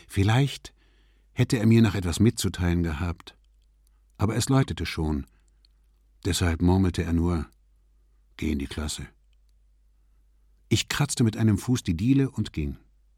Vielleicht hätte er mir noch etwas mitzuteilen gehabt, aber es läutete schon. Deshalb murmelte er nur: »Geh in die Klasse.« Ich kratzte mit einem Fuß die Diele und ging.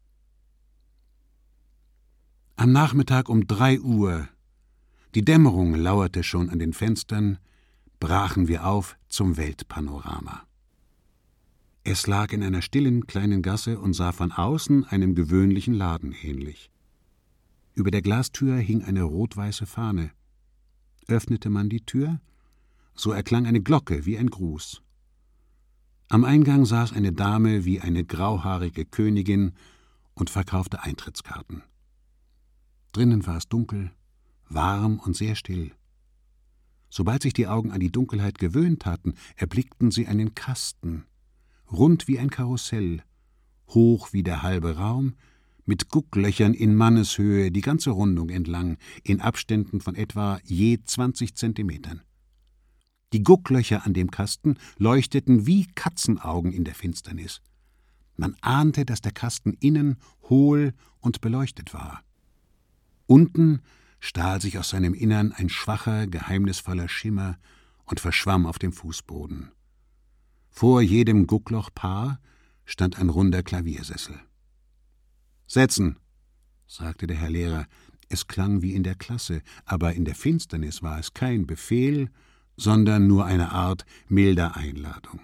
Am Nachmittag um 3 Uhr, die Dämmerung lauerte schon an den Fenstern, brachen wir auf zum Weltpanorama. Es lag in einer stillen kleinen Gasse und sah von außen einem gewöhnlichen Laden ähnlich. Über der Glastür hing eine rot-weiße Fahne. Öffnete man die Tür, so erklang eine Glocke wie ein Gruß. Am Eingang saß eine Dame wie eine grauhaarige Königin und verkaufte Eintrittskarten. Drinnen war es dunkel, warm und sehr still. Sobald sich die Augen an die Dunkelheit gewöhnt hatten, erblickten sie einen Kasten, rund wie ein Karussell, hoch wie der halbe Raum, mit Gucklöchern in Manneshöhe die ganze Rundung entlang, in Abständen von etwa je 20 Zentimetern. Die Gucklöcher an dem Kasten leuchteten wie Katzenaugen in der Finsternis. Man ahnte, dass der Kasten innen hohl und beleuchtet war. Unten stahl sich aus seinem Innern ein schwacher, geheimnisvoller Schimmer und verschwamm auf dem Fußboden. Vor jedem Gucklochpaar stand ein runder Klaviersessel. »Setzen«, sagte der Herr Lehrer. Es klang wie in der Klasse, aber in der Finsternis war es kein Befehl, sondern nur eine Art milder Einladung.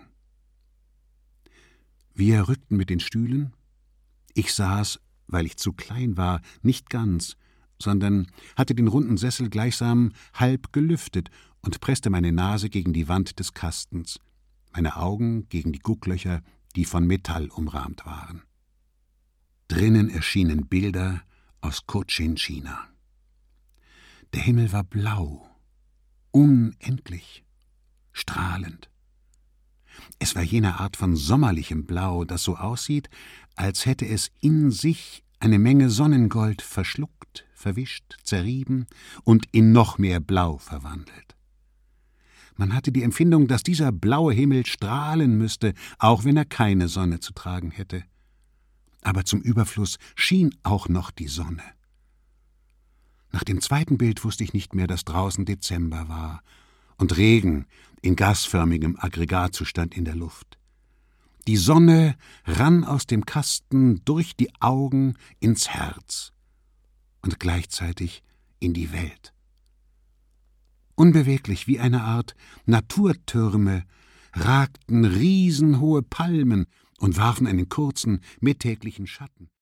Wir rückten mit den Stühlen. Ich saß, weil ich zu klein war, nicht ganz, sondern hatte den runden Sessel gleichsam halb gelüftet und presste meine Nase gegen die Wand des Kastens, meine Augen gegen die Gucklöcher, die von Metall umrahmt waren. Drinnen erschienen Bilder aus Cochin-China. Der Himmel war blau, unendlich, strahlend. Es war jene Art von sommerlichem Blau, das so aussieht, als hätte es in sich eine Menge Sonnengold verschluckt, verwischt, zerrieben und in noch mehr Blau verwandelt. Man hatte die Empfindung, dass dieser blaue Himmel strahlen müsste, auch wenn er keine Sonne zu tragen hätte. Aber zum Überfluss schien auch noch die Sonne. Nach dem zweiten Bild wusste ich nicht mehr, dass draußen Dezember war und Regen in gasförmigem Aggregatzustand in der Luft. Die Sonne rann aus dem Kasten durch die Augen ins Herz und gleichzeitig in die Welt. Unbeweglich wie eine Art Naturtürme ragten riesenhohe Palmen und warfen einen kurzen, mittäglichen Schatten.